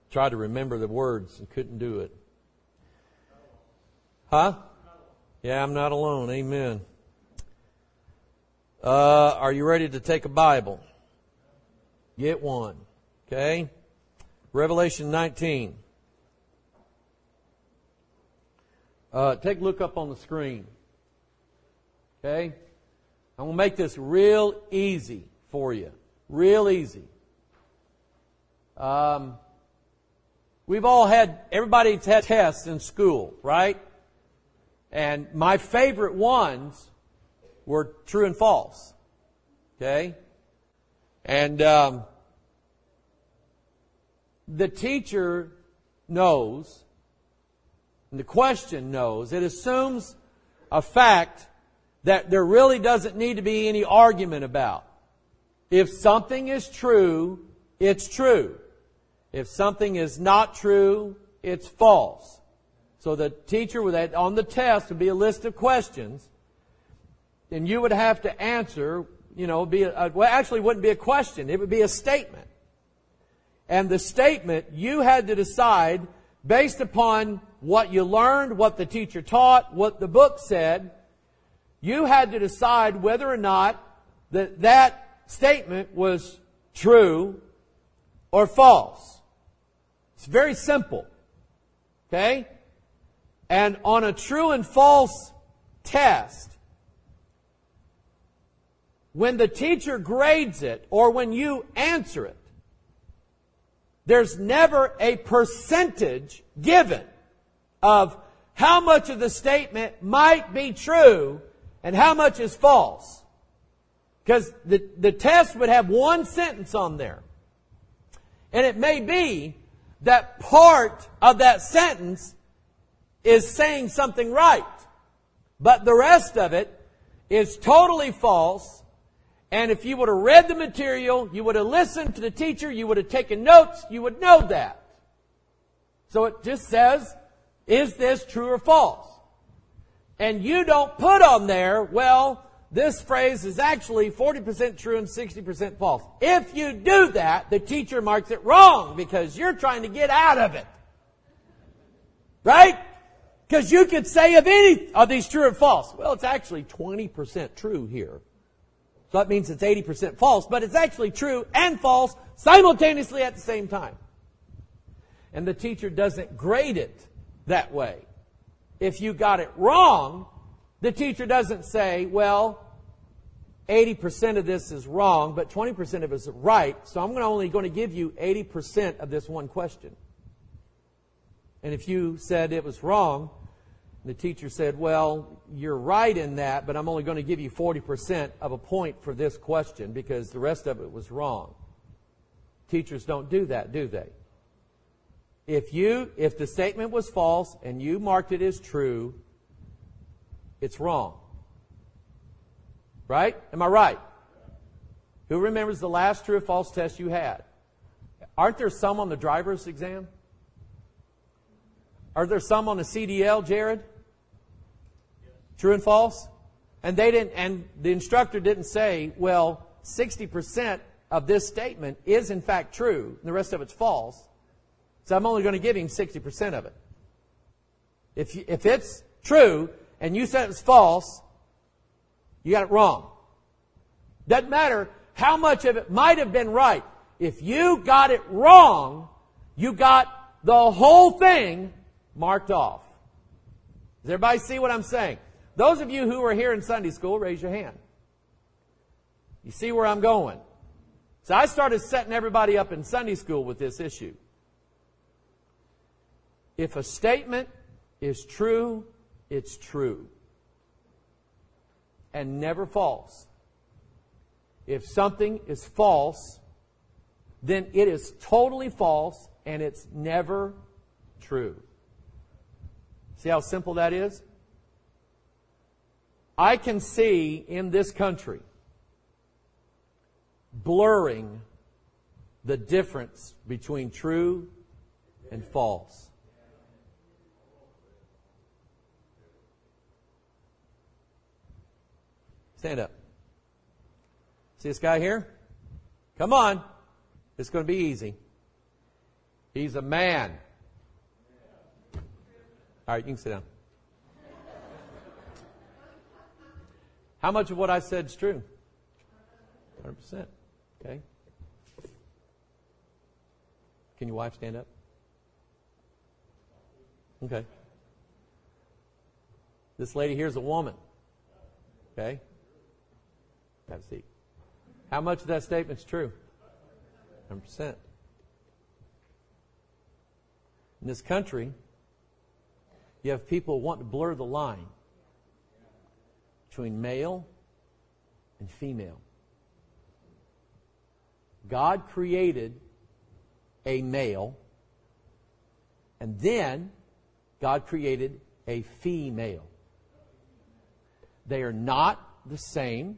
tried to remember the words and couldn't do it. Huh? Yeah, I'm not alone. Amen. Are you ready to take a Bible? Get one. Okay? Revelation 19. Take a look up on the screen. Okay? I'm going to make this real easy for you. Real easy. Everybody's had tests in school, right? And my favorite ones were true and false. Okay? And the teacher knows, and the question knows, it assumes a fact that there really doesn't need to be any argument about. If something is true, it's true. If something is not true, it's false. So the teacher on the test would be a list of questions, and you would have to answer, actually it wouldn't be a question, it would be a statement. And the statement, you had to decide based upon what you learned, what the teacher taught, what the book said, you had to decide whether or not that statement was true or false. It's very simple. Okay? And on a true and false test, when the teacher grades it or when you answer it, there's never a percentage given of how much of the statement might be true and how much is false. Because the test would have one sentence on there. And it may be that part of that sentence is saying something right. But the rest of it is totally false. And if you would have read the material, you would have listened to the teacher, you would have taken notes, you would know that. So it just says, is this true or false? And you don't put on there, well, this phrase is actually 40% true and 60% false. If you do that, the teacher marks it wrong because you're trying to get out of it. Right? Because you could say of any of these true or false. Well, it's actually 20% true here. So that means it's 80% false, but it's actually true and false simultaneously at the same time. And the teacher doesn't grade it that way. If you got it wrong, the teacher doesn't say, well, 80% of this is wrong, but 20% of it is right, so I'm only going to give you 80% of this one question. And if you said it was wrong, the teacher said, well, you're right in that, but I'm only going to give you 40% of a point for this question because the rest of it was wrong. Teachers don't do that, do they? If the statement was false and you marked it as true, it's wrong. Right? Am I right? Who remembers the last true or false test you had? Aren't there some on the driver's exam? Are there some on the CDL, Jared? True and false? And the instructor didn't say, well, 60% of this statement is in fact true, and the rest of it's false. So I'm only going to give him 60% of it. If it's true and you said it was false, you got it wrong. Doesn't matter how much of it might have been right. If you got it wrong, you got the whole thing marked off. Does everybody see what I'm saying? Those of you who are here in Sunday school, raise your hand. You see where I'm going? So I started setting everybody up in Sunday school with this issue. If a statement is true, it's true. And never false. If something is false, then it is totally false and it's never true. See how simple that is? I can see in this country blurring the difference between true and false. Stand up. See this guy here? Come on. It's going to be easy. He's a man. All right, you can sit down. How much of what I said is true? 100%. Okay. Can your wife stand up? Okay. This lady here is a woman. Okay. Have a seat. How much of that statement is true? 100%. In this country, you have people who want to blur the line between male and female. God created a male, and then God created a female. They are not the same.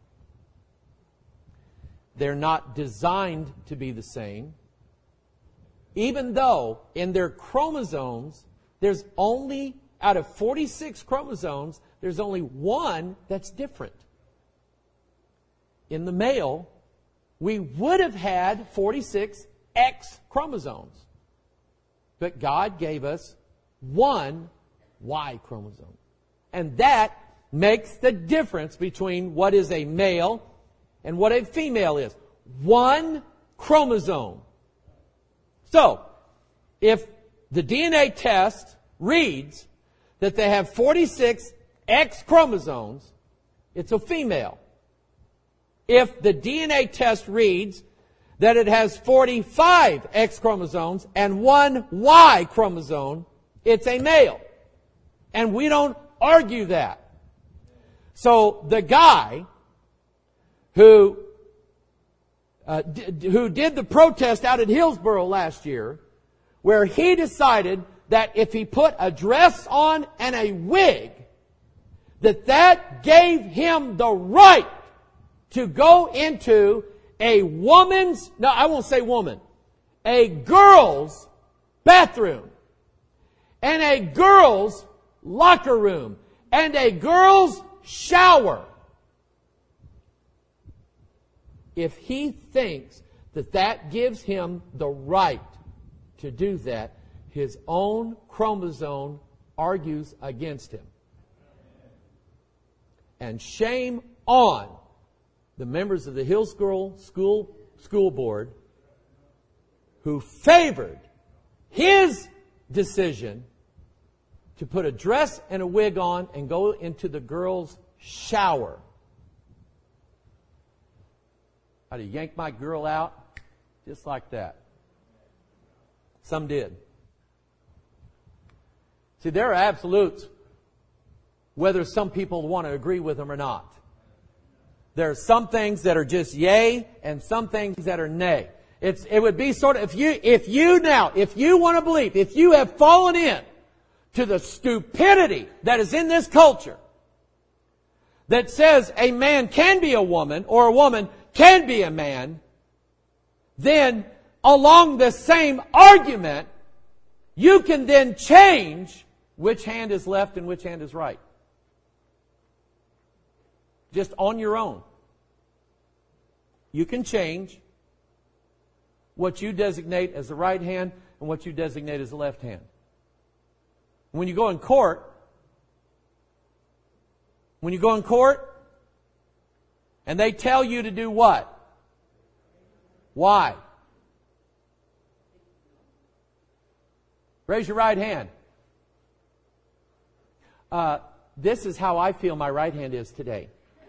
They're not designed to be the same. Even though in their chromosomes, there's only, out of 46 chromosomes, there's only one that's different. In the male, we would have had 46 X chromosomes. But God gave us one Y chromosome. And that makes the difference between what is a male and what a female is. One chromosome. So, if the DNA test reads that they have 46 X chromosomes, it's a female. If the DNA test reads that it has 45 X chromosomes and one Y chromosome, it's a male. And we don't argue that. So the guy who did the protest out at Hillsboro last year, where he decided that if he put a dress on and a wig, that gave him the right to go into a woman's, no, I won't say woman, a girl's bathroom, and a girl's locker room, and a girl's shower. If he thinks that gives him the right to do that, his own chromosome argues against him. And shame on the members of the Hillsboro School Board who favored his decision to put a dress and a wig on and go into the girl's shower. How do you yank my girl out? Just like that. Some did. See, there are absolutes, whether some people want to agree with them or not. There are some things that are just yay and some things that are nay. It would be sort of, if you want to believe, if you have fallen in to the stupidity that is in this culture that says a man can be a woman or a woman can be a man, then along the same argument, you can then change which hand is left and which hand is right. Just on your own. You can change what you designate as the right hand and what you designate as the left hand. When you go in court, and they tell you to do what? Why? Raise your right hand. This is how I feel my right hand is today.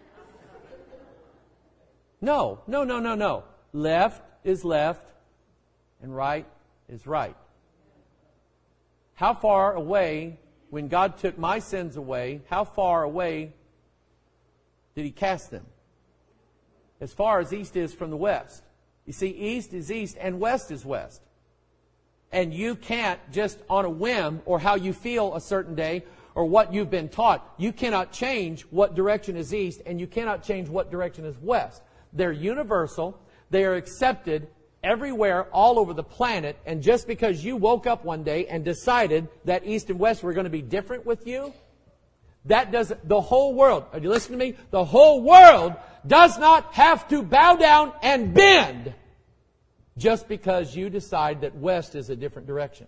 No. Left is left and right is right. How far away, when God took my sins away, how far away did He cast them? As far as east is from the west. You see, east is east and west is west. And you can't just on a whim or how you feel a certain day or what you've been taught, you cannot change what direction is east and you cannot change what direction is west. They're universal. They are accepted everywhere, all over the planet. And just because you woke up one day and decided that east and west were going to be different with you, that doesn't, the whole world, are you listening to me? The whole world does not have to bow down and bend just because you decide that west is a different direction.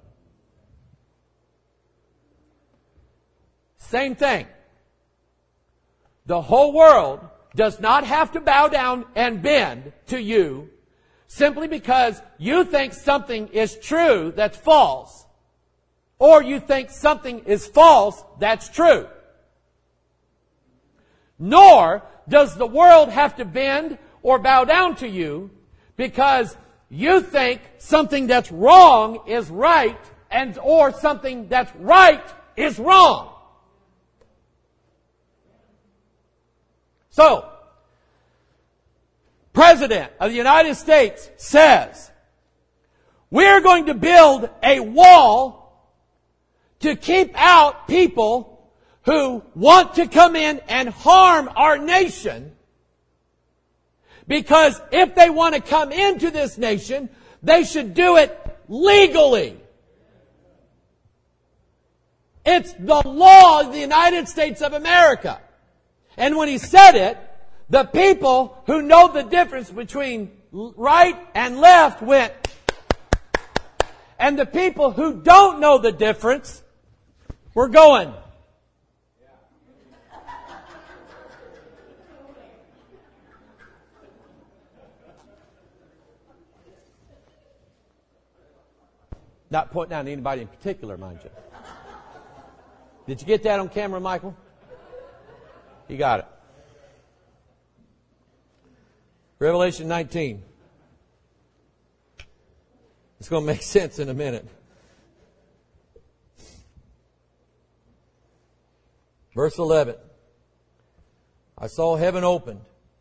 Same thing. The whole world does not have to bow down and bend to you simply because you think something is true that's false, or you think something is false that's true. Nor does the world have to bend or bow down to you because you think something that's wrong is right, and or something that's right is wrong. So, President of the United States says, we're going to build a wall to keep out people who want to come in and harm our nation, because if they want to come into this nation, they should do it legally. It's the law of the United States of America. And when he said it, the people who know the difference between right and left went, and the people who don't know the difference were going. Not pointing out anybody in particular, mind you. Did you get that on camera, Michael? You got it. Revelation 19. It's going to make sense in a minute. Verse 11. I saw heaven opened,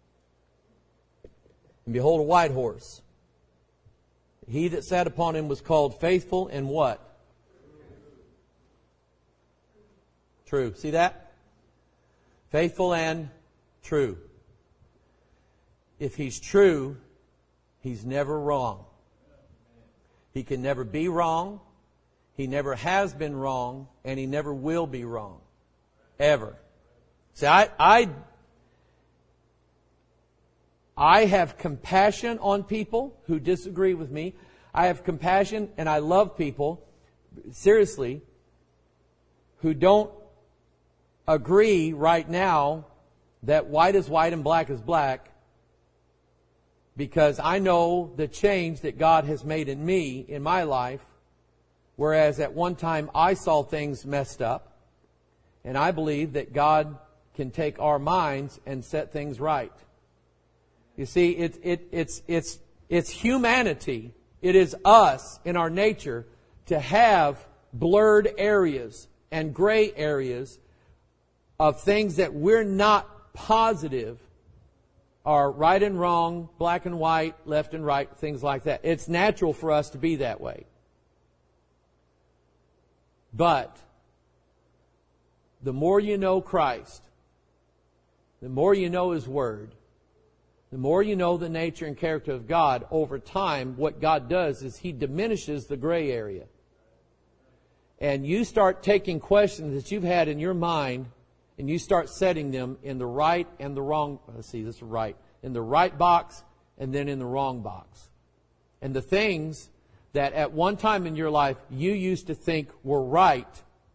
and behold, a white horse. He that sat upon him was called Faithful and what? True. See that? Faithful and true. If He's true, He's never wrong. He can never be wrong. He never has been wrong, and He never will be wrong. Ever. See, I have compassion on people who disagree with me. I have compassion and I love people, seriously, who don't agree right now that white is white and black is black, because I know the change that God has made in me, in my life, whereas at one time I saw things messed up, and I believe that God can take our minds and set things right. You see, it's humanity. It is us in our nature to have blurred areas and gray areas of things that we're not positive are right and wrong, black and white, left and right, things like that. It's natural for us to be that way. But the more you know Christ, the more you know His Word, the more you know the nature and character of God, over time, what God does is He diminishes the gray area. And you start taking questions that you've had in your mind, and you start setting them in the right and the wrong, let's see, this is right, in the right box and then in the wrong box. And the things that at one time in your life you used to think were right,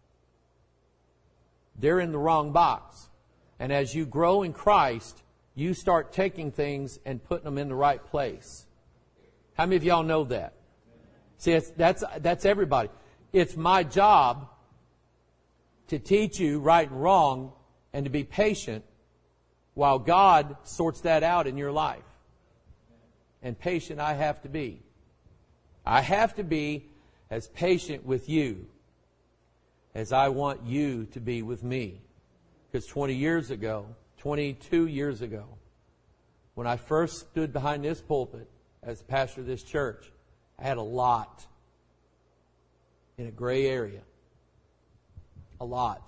they're in the wrong box. And as you grow in Christ, you start taking things and putting them in the right place. How many of y'all know that? See, that's everybody. It's my job to teach you right and wrong and to be patient while God sorts that out in your life. And patient I have to be. I have to be as patient with you as I want you to be with me. Because 22 years ago, when I first stood behind this pulpit as pastor of this church, I had a lot in a gray area. A lot.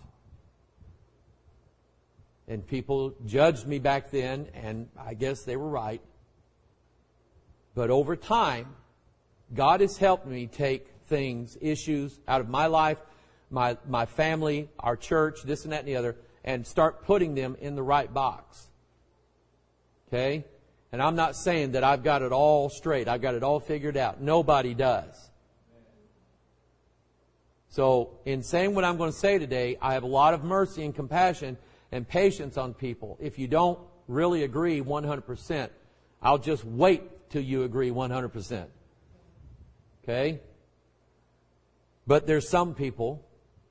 And people judged me back then, and I guess they were right. But over time, God has helped me take things, issues out of my life, my family, our church, this and that and the other, and start putting them in the right box. Okay? And I'm not saying that I've got it all straight. I've got it all figured out. Nobody does. So, in saying what I'm going to say today, I have a lot of mercy and compassion and patience on people. If you don't really agree 100%, I'll just wait till you agree 100%. Okay? But there's some people,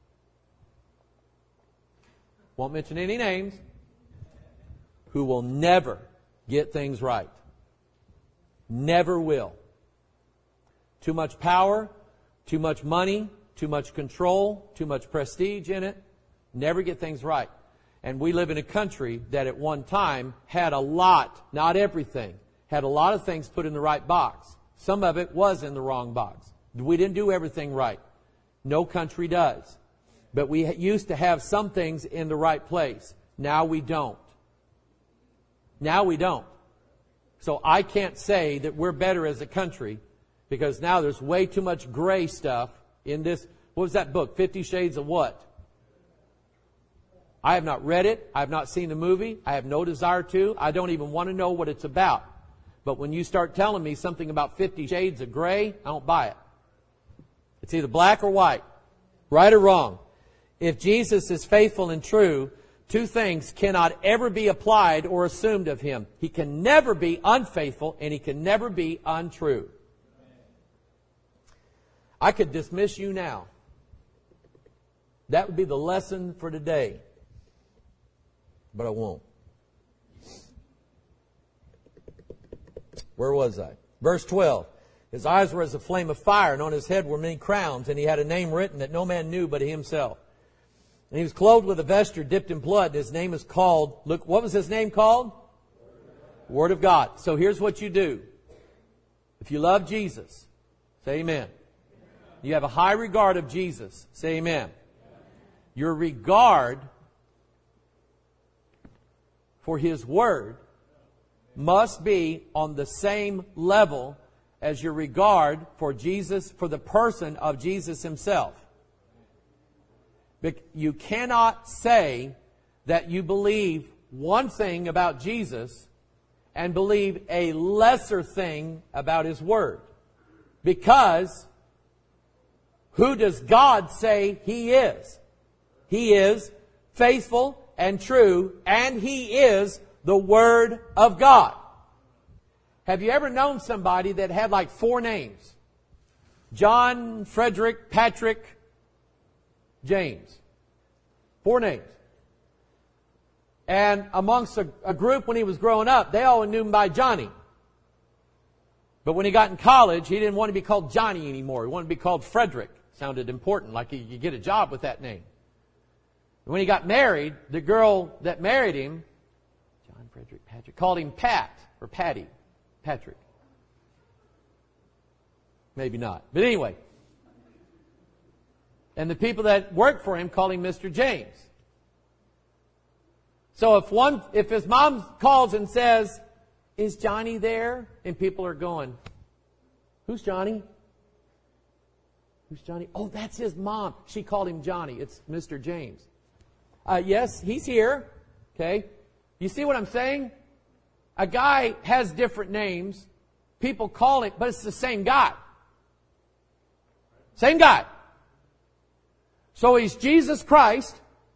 won't mention any names, who will never get things right. Never will. Too much power, too much money, too much control, too much prestige in it. Never get things right. And we live in a country that at one time had a lot, not everything, had a lot of things put in the right box. Some of it was in the wrong box. We didn't do everything right. No country does. But we used to have some things in the right place. Now we don't. Now we don't. So I can't say that we're better as a country because now there's way too much gray stuff in this. What was that book? 50 Shades of what? I have not read it. I have not seen the movie. I have no desire to. I don't even want to know what it's about. But when you start telling me something about 50 Shades of Gray, I don't buy it. It's either black or white, right or wrong. If Jesus is faithful and true, two things cannot ever be applied or assumed of Him. He can never be unfaithful and He can never be untrue. I could dismiss you now. That would be the lesson for today. But I won't. Where was I? Verse 12. His eyes were as a flame of fire, and on his head were many crowns, and he had a name written that no man knew but himself. And he was clothed with a vesture dipped in blood. His name is called, look, what was his name called? Word of God. So here's what you do. If you love Jesus, say amen. You have a high regard of Jesus, say amen. Your regard for His Word must be on the same level as your regard for Jesus, for the person of Jesus Himself. You cannot say that you believe one thing about Jesus and believe a lesser thing about His Word. Because who does God say He is? He is faithful and true, and He is the Word of God. Have you ever known somebody that had like 4 names? John, Frederick, Patrick, James. 4 names. And amongst a group when he was growing up, they all knew him by Johnny. But when he got in college, he didn't want to be called Johnny anymore. He wanted to be called Frederick. Sounded important, like you get a job with that name. When he got married, the girl that married him, John, Frederick, Patrick, called him Pat or Patty. Patrick. Maybe not. But anyway. And the people that worked for him called him Mr. James. So if his mom calls and says, "Is Johnny there?" and people are going, "Who's Johnny? Who's Johnny? Oh, that's his mom. She called him Johnny. It's Mr. James." Yes, he's here. Okay. You see what I'm saying? A guy has different names. People call it, but it's the same guy. Same guy. So He's Jesus Christ.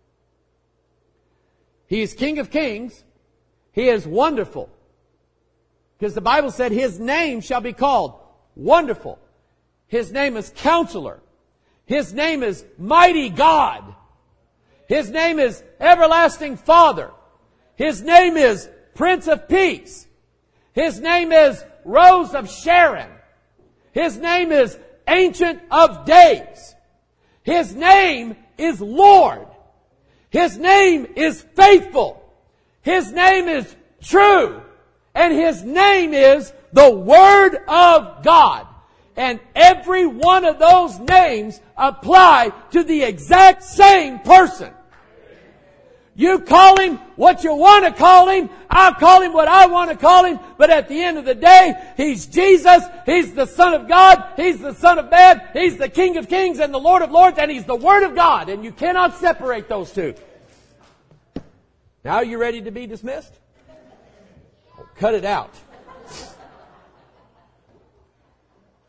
He is King of Kings. He is wonderful. Because the Bible said His name shall be called Wonderful. His name is Counselor. His name is Mighty God. His name is Everlasting Father. His name is Prince of Peace. His name is Rose of Sharon. His name is Ancient of Days. His name is Lord. His name is Faithful. His name is True. And His name is the Word of God. And every one of those names apply to the exact same person. You call Him what you want to call Him. I'll call Him what I want to call Him. But at the end of the day, He's Jesus. He's the Son of God. He's the Son of Man. He's the King of Kings and the Lord of Lords. And He's the Word of God. And you cannot separate those two. Now are you ready to be dismissed? Oh, cut it out.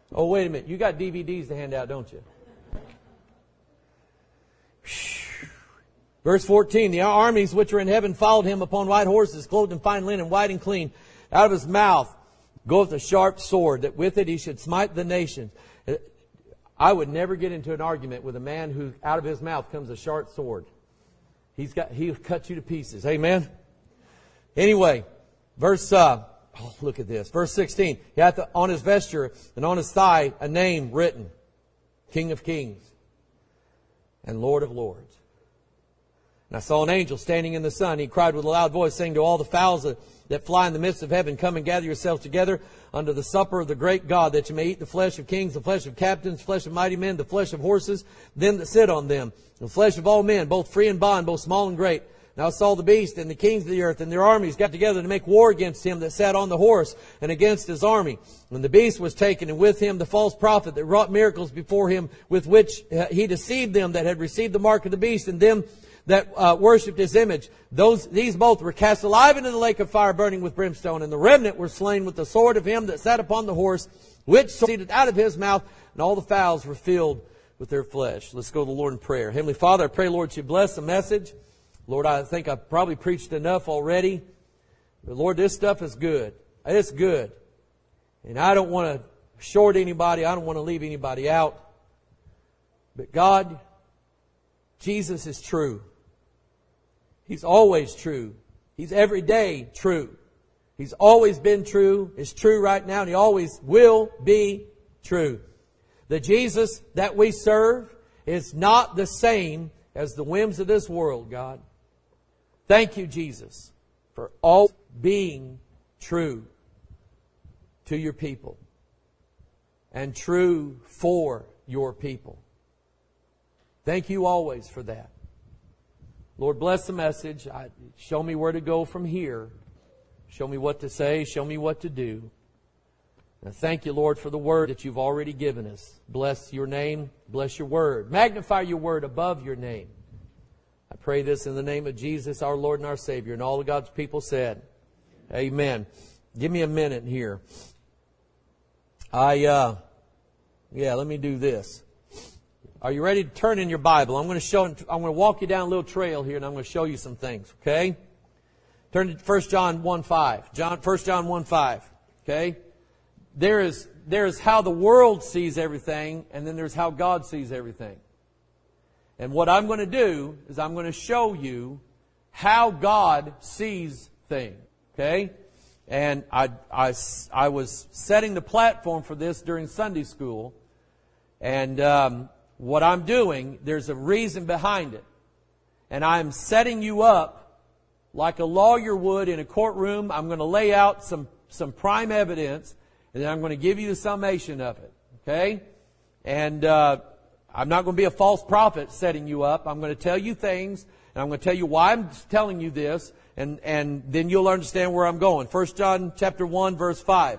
Oh, wait a minute. You got DVDs to hand out, don't you? Verse 14, the armies which are in heaven followed him upon white horses, clothed in fine linen, white and clean. Out of his mouth goeth a sharp sword, that with it he should smite the nations. I would never get into an argument with a man who out of his mouth comes a sharp sword. He'll cut you to pieces. Amen? Anyway, look at this. Verse 16, he hath on his vesture and on his thigh a name written, King of Kings and Lord of Lords. And I saw an angel standing in the sun. He cried with a loud voice, saying to all the fowls that fly in the midst of heaven, come and gather yourselves together unto the supper of the great God, that you may eat the flesh of kings, the flesh of captains, the flesh of mighty men, the flesh of horses, them that sit on them, the flesh of all men, both free and bond, both small and great. And I saw the beast and the kings of the earth and their armies got together to make war against him that sat on the horse and against his army. And the beast was taken, and with him the false prophet that wrought miracles before him, with which he deceived them that had received the mark of the beast, and them that worshipped his image. These both were cast alive into the lake of fire burning with brimstone, and the remnant were slain with the sword of him that sat upon the horse, which proceeded out of his mouth, and all the fowls were filled with their flesh. Let's go to the Lord in prayer. Heavenly Father, I pray, Lord, that you bless the message. Lord, I think I've probably preached enough already. But Lord, this stuff is good. It's good. And I don't want to short anybody. I don't want to leave anybody out. But God, Jesus is true. He's always true. He's every day true. He's always been true. Is true right now. And He always will be true. The Jesus that we serve is not the same as the whims of this world, God. Thank you, Jesus, for all being true to your people and true for your people. Thank you always for that. Lord, bless the message. Show me where to go from here. Show me what to say. Show me what to do. And thank you, Lord, for the word that you've already given us. Bless your name. Bless your word. Magnify your word above your name. I pray this in the name of Jesus, our Lord and our Savior. And all of God's people said, amen. Give me a minute here. Let me do this. Are you ready to turn in your Bible? I'm going to walk you down a little trail here, and I'm going to show you some things, okay? Turn to 1 John 1:5. 1 John 1:5, okay? There is how the world sees everything, and then there's how God sees everything. And what I'm going to do is I'm going to show you how God sees things, okay? And I was setting the platform for this during Sunday school, and what I'm doing, there's a reason behind it. And I'm setting you up like a lawyer would in a courtroom. I'm going to lay out some prime evidence, and then I'm going to give you the summation of it. Okay? And I'm not going to be a false prophet setting you up. I'm going to tell you things, and I'm going to tell you why I'm telling you this, and then you'll understand where I'm going. 1 John chapter 1, verse 5.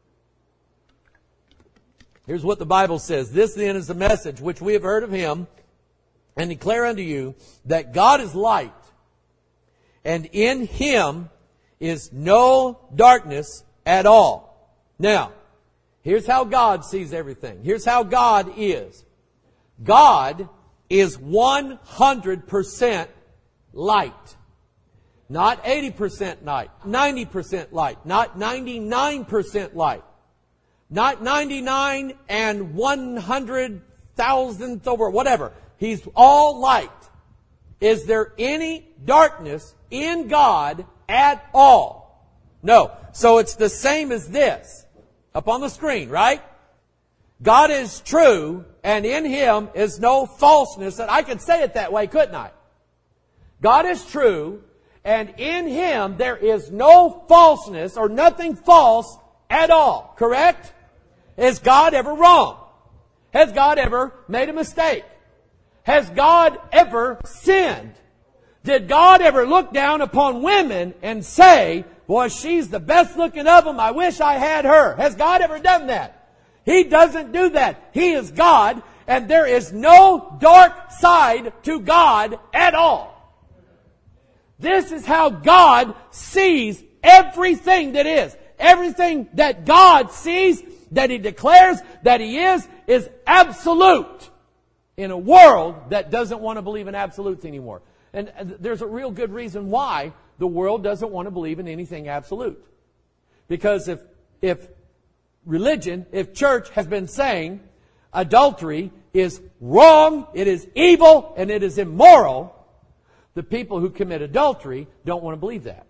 Here's what the Bible says. This then is the message which we have heard of Him, and declare unto you that God is light, and in Him is no darkness at all. Now, here's how God sees everything. Here's how God is. God is 100% light. Not 80% light, 90% light, not 99% light. Not 99 and 100,000th over, whatever. He's all light. Is there any darkness in God at all? No. So it's the same as this up on the screen, right? God is true, and in Him is no falseness. And I could say it that way, couldn't I? God is true, and in Him there is no falseness or nothing false at all. Correct? Is God ever wrong? Has God ever made a mistake? Has God ever sinned? Did God ever look down upon women and say, boy, she's the best looking of them. I wish I had her. Has God ever done that? He doesn't do that. He is God, and there is no dark side to God at all. This is how God sees everything that is. Everything that God sees that he declares that he is absolute in a world that doesn't want to believe in absolutes anymore. And there's a real good reason why the world doesn't want to believe in anything absolute. Because if religion, if church has been saying adultery is wrong, it is evil, and it is immoral, the people who commit adultery don't want to believe that.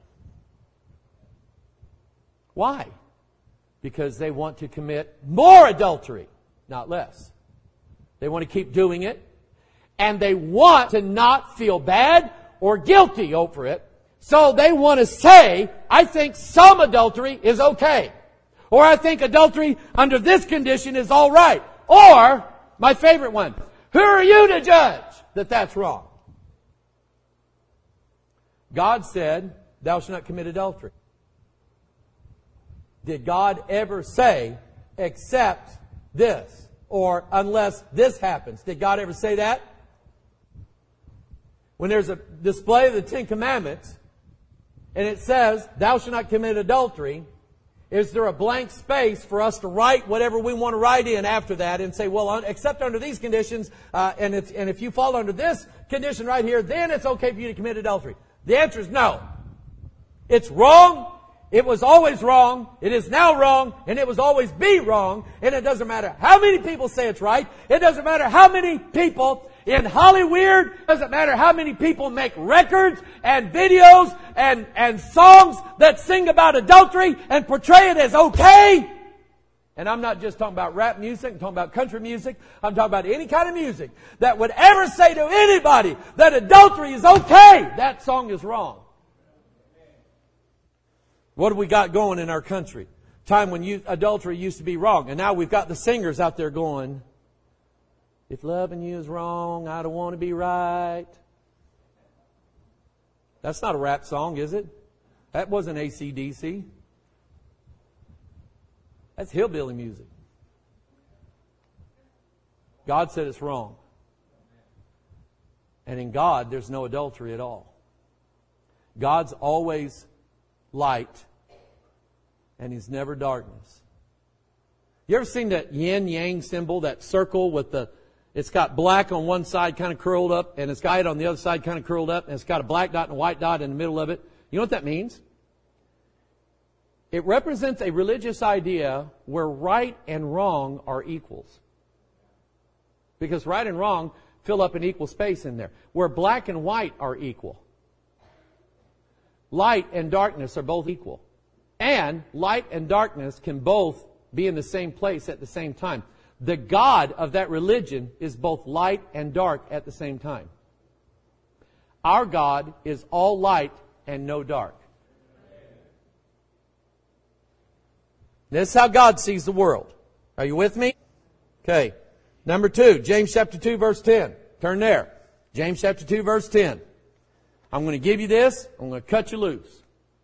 Why? Because they want to commit more adultery, not less. They want to keep doing it, and they want to not feel bad or guilty over it. So they want to say, I think some adultery is okay. Or I think adultery under this condition is all right. Or, my favorite one, who are you to judge that that's wrong? God said, thou shalt not commit adultery. Did God ever say, except this, or unless this happens? Did God ever say that? When there's a display of the Ten Commandments, and it says, thou shalt not commit adultery, is there a blank space for us to write whatever we want to write in after that and say, well, except under these conditions, and if you fall under this condition right here, then it's okay for you to commit adultery? The answer is no. It's wrong. It was always wrong. It is now wrong. And it will always be wrong. And it doesn't matter how many people say it's right. It doesn't matter how many people in Hollywood. It doesn't matter how many people make records and videos and songs that sing about adultery and portray it as okay. And I'm not just talking about rap music. I'm talking about country music. I'm talking about any kind of music that would ever say to anybody that adultery is okay. That song is wrong. What have we got going in our country? Time when adultery used to be wrong. And now we've got the singers out there going, if loving you is wrong, I don't want to be right. That's not a rap song, is it? That wasn't AC/DC. That's hillbilly music. God said it's wrong. And in God, there's no adultery at all. God's always light, and He's never darkness. You ever seen that yin-yang symbol, that circle with it's got black on one side kind of curled up, and it's got white on the other side kind of curled up, and it's got a black dot and a white dot in the middle of it? You know what that means? It represents a religious idea where right and wrong are equals. Because right and wrong fill up an equal space in there. Where black and white are equal. Light and darkness are both equal. And light and darkness can both be in the same place at the same time. The God of that religion is both light and dark at the same time. Our God is all light and no dark. This is how God sees the world. Are you with me? Okay. Number 2, James chapter 2, verse 10. Turn there. James chapter 2, verse 10. I'm going to give you this. I'm going to cut you loose.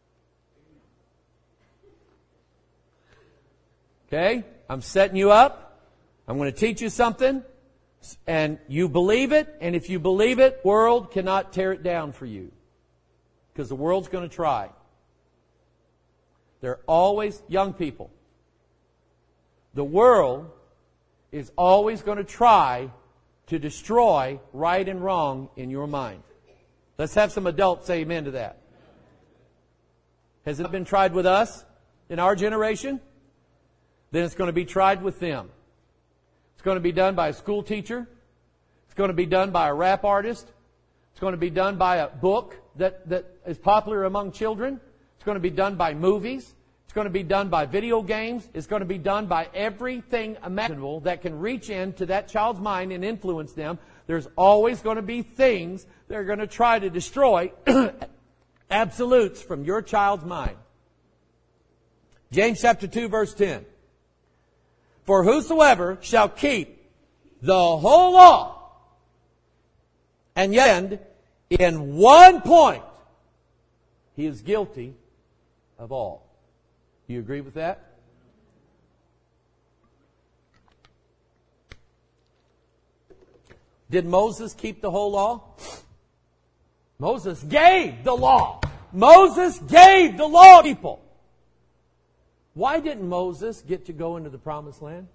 Okay? I'm setting you up. I'm going to teach you something. And you believe it. And if you believe it, the world cannot tear it down for you. Because the world's going to try. They're always young people. The world is always going to try to destroy right and wrong in your mind. Let's have some adults say amen to that. Has it been tried with us in our generation? Then it's going to be tried with them. It's going to be done by a school teacher. It's going to be done by a rap artist. It's going to be done by a book that is popular among children. It's going to be done by movies. It's going to be done by video games. It's going to be done by everything imaginable that can reach into that child's mind and influence them. There's always going to be things that are going to try to destroy absolutes from your child's mind. James chapter 2, verse 10. For whosoever shall keep the whole law and yet end in one point, he is guilty of all. Do you agree with that? Did Moses keep the whole law? Moses gave the law. Moses gave the law to people. Why didn't Moses get to go into the promised land?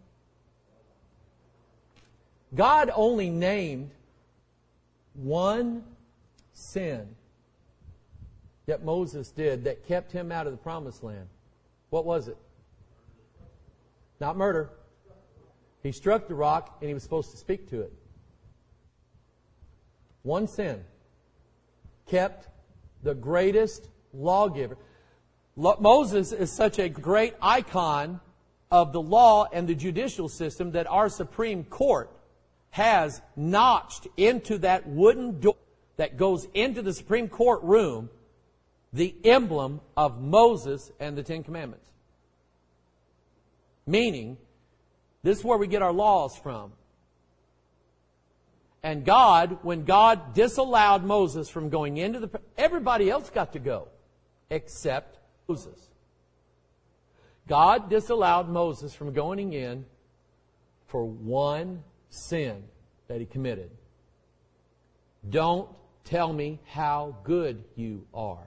God only named one sin that Moses did that kept him out of the promised land. What was it? Not murder. He struck the rock and he was supposed to speak to it. One sin kept the greatest lawgiver. Moses is such a great icon of the law and the judicial system that our Supreme Court has notched into that wooden door that goes into the Supreme Court room the emblem of Moses and the Ten Commandments. Meaning, this is where we get our laws from. And God, when God disallowed Moses from going into the... Everybody else got to go, except Moses. God disallowed Moses from going in for one sin that he committed. Don't tell me how good you are.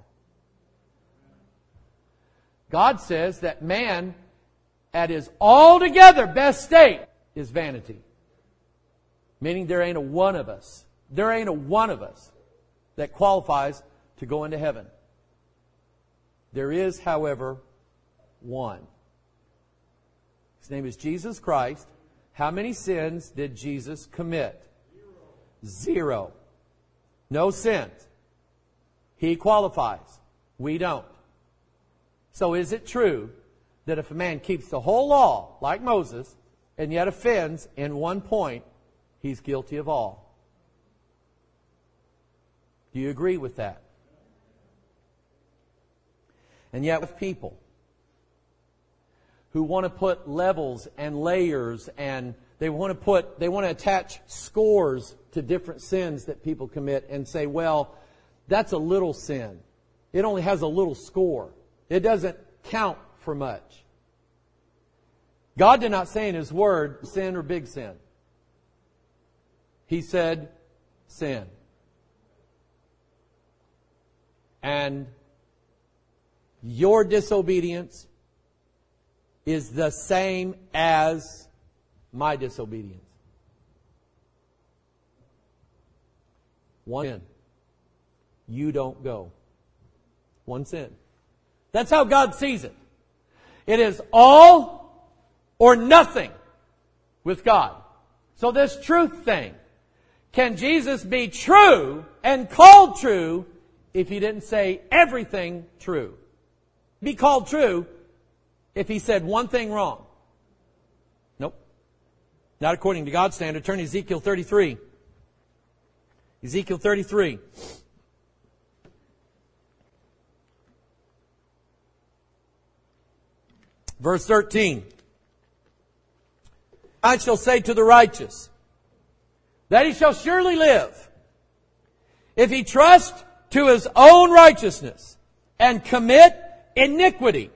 God says that man, at his altogether best state, is vanity. Meaning there ain't a one of us. There ain't a one of us that qualifies to go into heaven. There is, however, one. His name is Jesus Christ. How many sins did Jesus commit? Zero. No sins. He qualifies. We don't. So is it true that if a man keeps the whole law, like Moses, and yet offends in one point, he's guilty of all? Do you agree with that? And yet with people who want to put levels and layers and they want to attach scores to different sins that people commit and say, well, that's a little sin. It only has a little score. It doesn't count for much. God did not say in His Word, sin or big sin. He said, sin. And your disobedience is the same as my disobedience. One sin. You don't go. One sin. That's how God sees it. It is all or nothing with God. So this truth thing, can Jesus be true and called true if He didn't say everything true? Be called true if He said one thing wrong? Nope. Not according to God's standard. Turn to Ezekiel 33. Ezekiel 33. Verse 13. I shall say to the righteous, that he shall surely live, if he trust to his own righteousness and commit iniquity.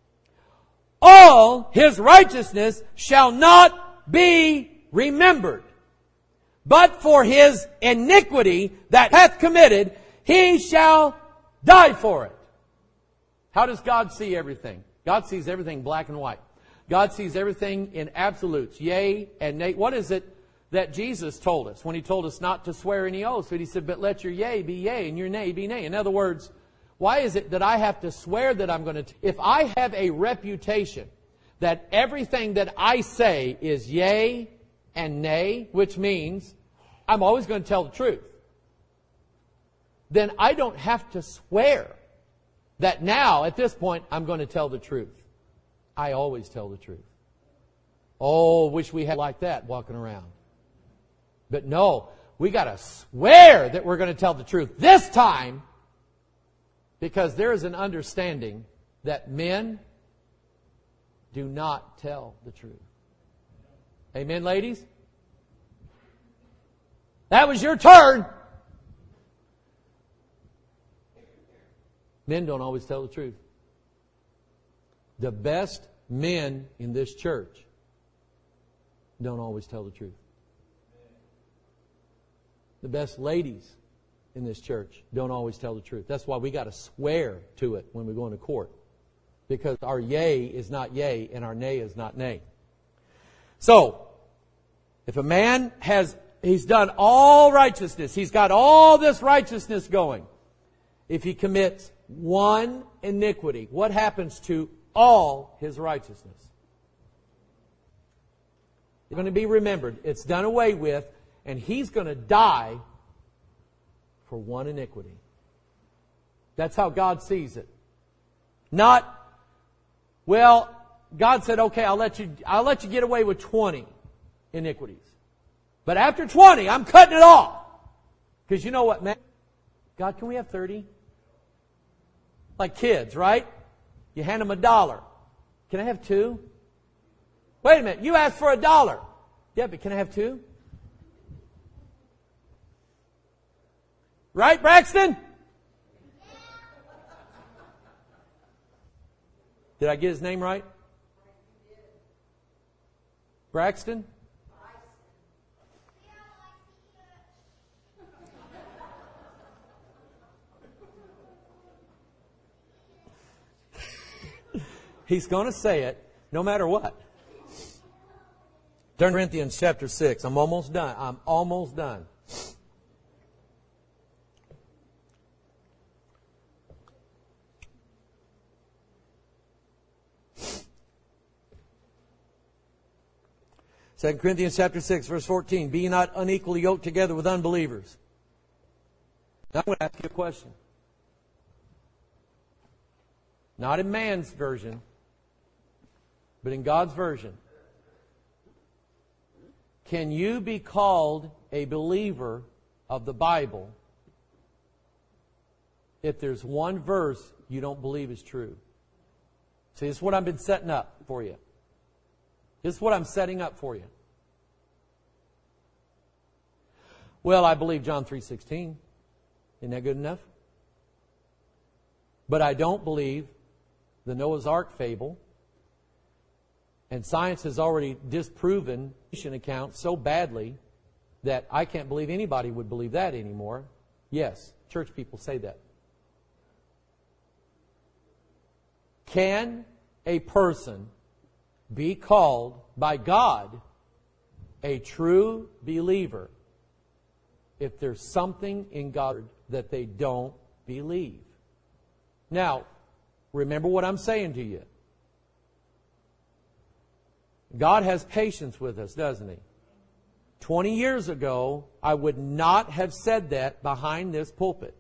All his righteousness shall not be remembered, but for his iniquity that hath committed, he shall die for it. How does God see everything? God sees everything black and white. God sees everything in absolutes, yea and nay. What is it that Jesus told us when He told us not to swear any oaths? But He said, but let your yea be yea and your nay be nay. In other words, why is it that I have to swear that I'm going to... If I have a reputation that everything that I say is yea and nay, which means I'm always going to tell the truth, then I don't have to swear that now, at this point, I'm going to tell the truth. I always tell the truth. Oh, wish we had like that walking around. But no, we got to swear that we're going to tell the truth this time, because there is an understanding that men do not tell the truth. Amen, ladies? That was your turn. Men don't always tell the truth. The best men in this church don't always tell the truth. The best ladies in this church don't always tell the truth. That's why we got to swear to it when we go into court. Because our yea is not yea and our nay is not nay. So, if a man he's done all righteousness, he's got all this righteousness going. If he commits one iniquity, what happens to all his righteousness? It's going to be remembered. It's done away with, and he's going to die for one iniquity. That's how God sees it. Not, well, God said, okay, I'll let you get away with 20 iniquities. But after 20, I'm cutting it off. Because you know what, man? God, can we have 30? Like kids, right? You hand them $1. Can I have 2? Wait a minute, you asked for $1. Yeah, but can I have 2? Right, Braxton? Did I get his name right? Braxton? He's going to say it no matter what. Turn to Corinthians chapter 6. I'm almost done. 2 Corinthians chapter 6, verse 14. Be not unequally yoked together with unbelievers. Now I'm going to ask you a question. Not in man's version, but in God's version. Can you be called a believer of the Bible if there's one verse you don't believe is true? See, this is what I've been setting up for you. This is what I'm setting up for you. Well, I believe John 3:16. Isn't that good enough? But I don't believe the Noah's Ark fable. And science has already disproven the account so badly that I can't believe anybody would believe that anymore. Yes, church people say that. Can a person be called by God a true believer if there's something in God that they don't believe? Now, remember what I'm saying to you. God has patience with us, doesn't He? 20 years ago, I would not have said that behind this pulpit.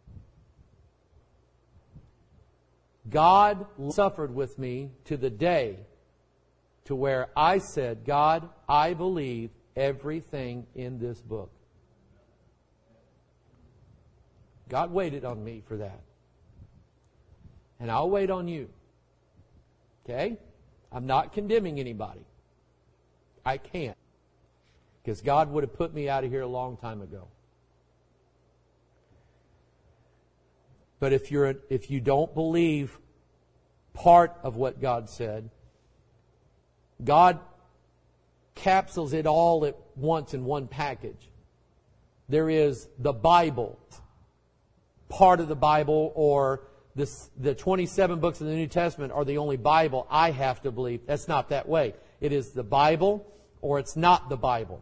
God suffered with me to the day to where I said, God, I believe everything in this book. God waited on me for that. And I'll wait on you. Okay? I'm not condemning anybody. I can't. Because God would have put me out of here a long time ago. But if you don't believe part of what God said, God capsules it all at once in one package. There is the Bible, part of the Bible, or the 27 books of the New Testament are the only Bible I have to believe. That's not that way. It is the Bible or it's not the Bible.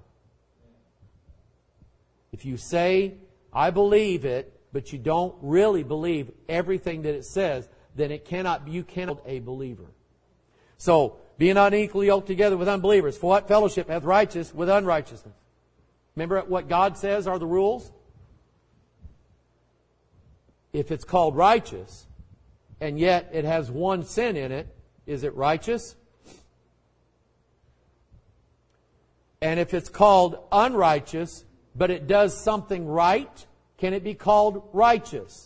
If you say, I believe it, but you don't really believe everything that it says, then you cannot be a believer. So, be not unequally yoked together with unbelievers. For what fellowship hath righteous with unrighteousness? Remember what God says are the rules? If it's called righteous, and yet it has one sin in it, is it righteous? And if it's called unrighteous, but it does something right, can it be called righteous?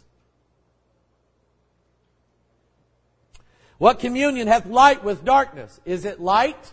What communion hath light with darkness? Is it light?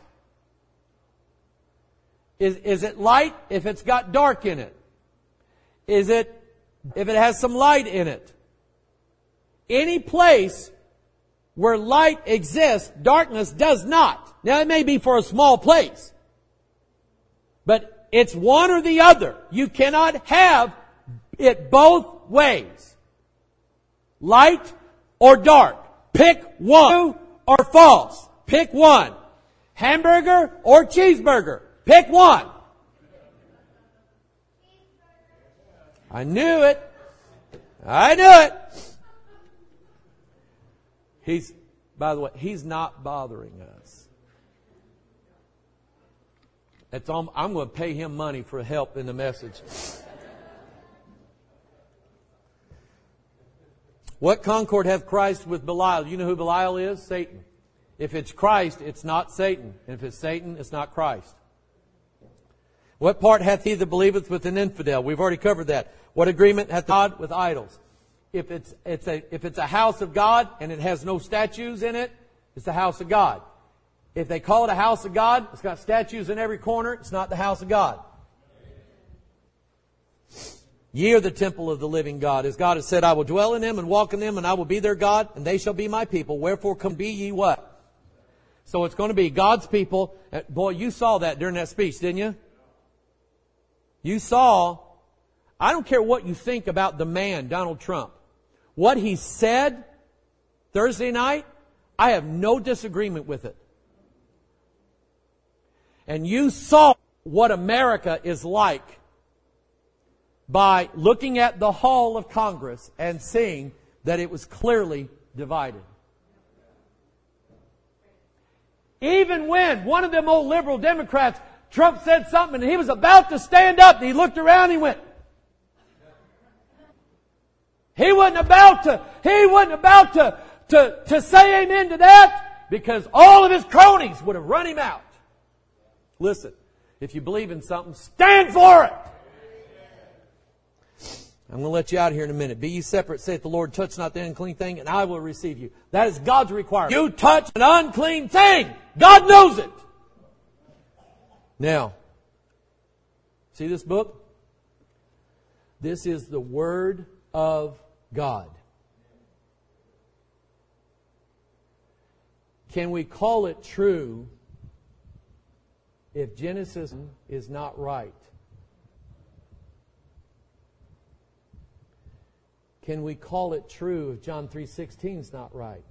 Is it light if it's got dark in it? Is it if it has some light in it? Any place where light exists, darkness does not. Now it may be for a small place, but it's one or the other. You cannot have it both ways. Light or dark. Pick one. True or false? Pick one. Hamburger or cheeseburger? Pick one. I knew it. I knew it. By the way, he's not bothering us. I'm going to pay him money for help in the message. What concord hath Christ with Belial? You know who Belial is? Satan. If it's Christ, it's not Satan. And if it's Satan, it's not Christ. What part hath he that believeth with an infidel? We've already covered that. What agreement hath God with idols? If it's a house of God and it has no statues in it, it's the house of God. If they call it a house of God, it's got statues in every corner, it's not the house of God. Ye are the temple of the living God. As God has said, I will dwell in them and walk in them, and I will be their God, and they shall be my people. Wherefore come be ye what? So it's going to be God's people. Boy, you saw that during that speech, didn't you? You saw, I don't care what you think about the man, Donald Trump. What he said Thursday night, I have no disagreement with it. And you saw what America is like by looking at the hall of Congress and seeing that it was clearly divided. Even when one of them old liberal Democrats, Trump said something and he was about to stand up and he looked around and he went, he wasn't about to say amen to that because all of his cronies would have run him out. Listen, if you believe in something, stand for it. I'm going to let you out here in a minute. Be ye separate, saith the Lord, touch not the unclean thing, and I will receive you. That is God's requirement. You touch an unclean thing. God knows it. Now, see this book? This is the Word of God. Can we call it true if Genesis is not right? Can we call it true if John 3:16 is not right?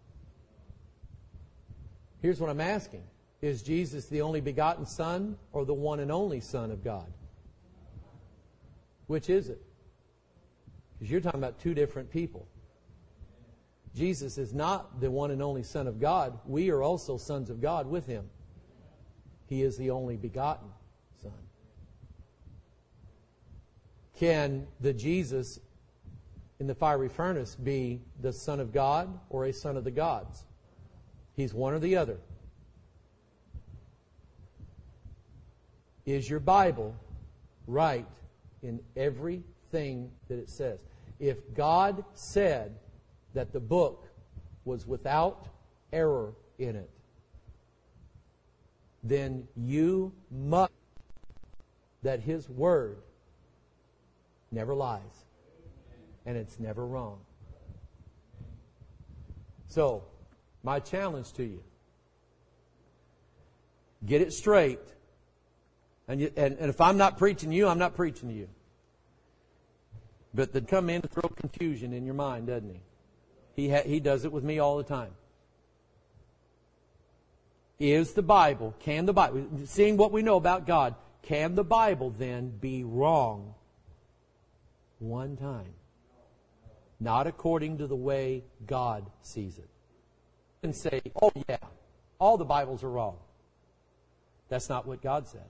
Here's what I'm asking. Is Jesus the only begotten Son or the one and only Son of God? Which is it? Because you're talking about two different people. Jesus is not the one and only Son of God. We are also sons of God with Him. He is the only begotten Son. Can the Jesus in the fiery furnace be the Son of God or a son of the gods? He's one or the other. Is your Bible right in everything that it says? If God said that the book was without error in it, then you must that His Word never lies. And it's never wrong. So, my challenge to you, get it straight. And if I'm not preaching to you, I'm not preaching to you. But they come in to throw confusion in your mind, doesn't he? He does it with me all the time. Is the Bible, can the Bible, seeing what we know about God, can the Bible then be wrong one time? Not according to the way God sees it. And say, oh yeah, all the Bibles are wrong. That's not what God said.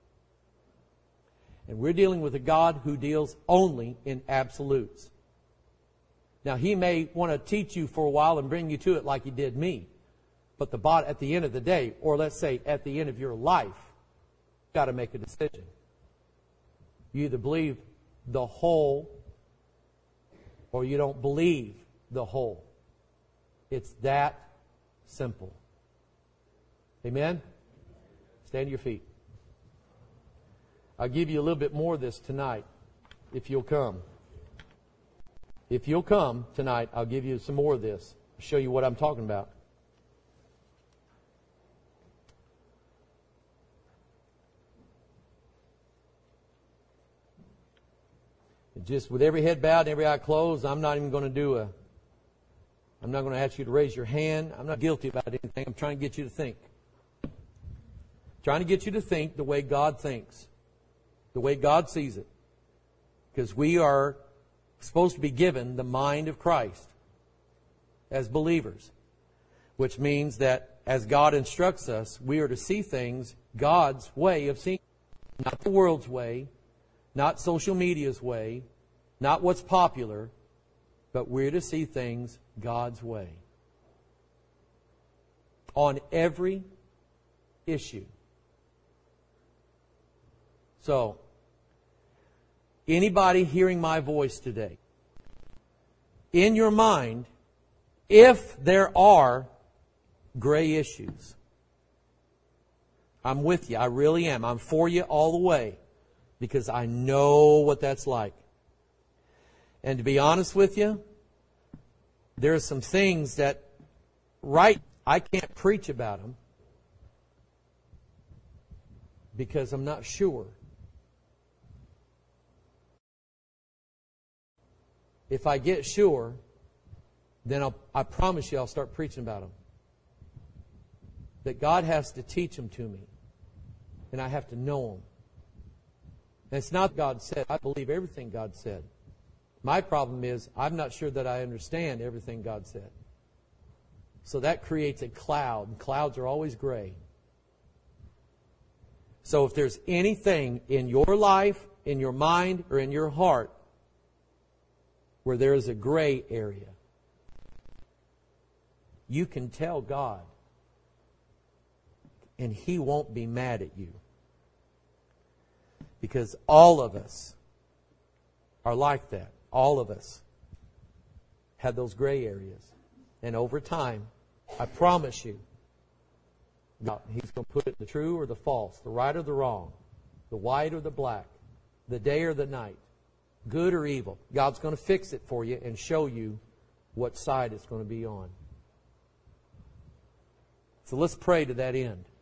And we're dealing with a God who deals only in absolutes. Now, He may want to teach you for a while and bring you to it like He did me. But at the end of the day, or let's say at the end of your life, you've got to make a decision. You either believe the whole or you don't believe the whole. It's that simple. Amen? Stand to your feet. I'll give you a little bit more of this tonight, if you'll come. If you'll come tonight, I'll give you some more of this. I'll show you what I'm talking about. Just with every head bowed and every eye closed, I'm not even going to do I'm not going to ask you to raise your hand. I'm not guilty about anything. I'm trying to get you to think. Trying to get you to think the way God thinks. The way God sees it. Because we are supposed to be given the mind of Christ as believers. Which means that as God instructs us, we are to see things God's way of seeing. Not the world's way, not social media's way, not what's popular, but we're to see things God's way. On every issue. So, anybody hearing my voice today, in your mind, if there are gray issues, I'm with you. I really am. I'm for you all the way because I know what that's like. And to be honest with you, there are some things that, I can't preach about them because I'm not sure. If I get sure, then I promise you I'll start preaching about them. That God has to teach them to me. And I have to know them. And it's not God said. I believe everything God said. My problem is I'm not sure that I understand everything God said. So that creates a cloud. And clouds are always gray. So if there's anything in your life, in your mind, or in your heart where there is a gray area, you can tell God. And He won't be mad at you. Because all of us are like that. All of us have those gray areas. And over time, I promise you, God, He's going to put it the true or the false, the right or the wrong, the white or the black, the day or the night, good or evil. God's going to fix it for you and show you what side it's going to be on. So let's pray to that end.